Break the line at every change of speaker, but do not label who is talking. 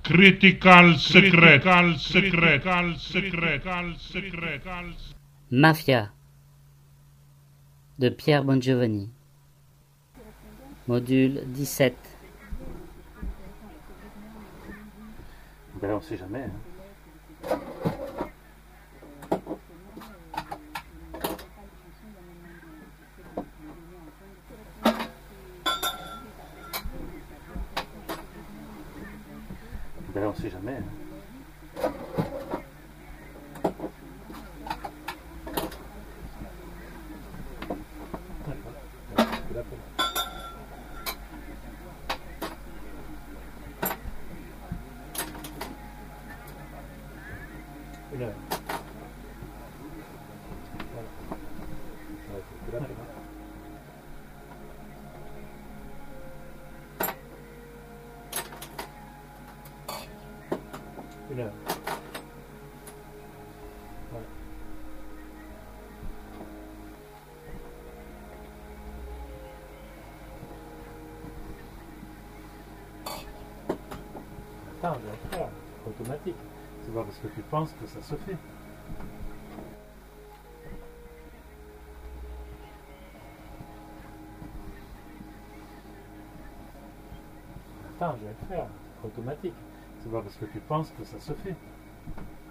Critical secret.
Mafia de Pierre Bongiovanni. Module 17.
Ben on sait jamais. Hein. Ben on sait jamais. Hein. Une heure. Voilà. Une heure. Voilà. Attends, je vais le faire. Automatique. C'est pas parce que tu penses que ça se fait. Attends, je vais le faire. Automatique. C'est pas parce que tu penses que ça se fait.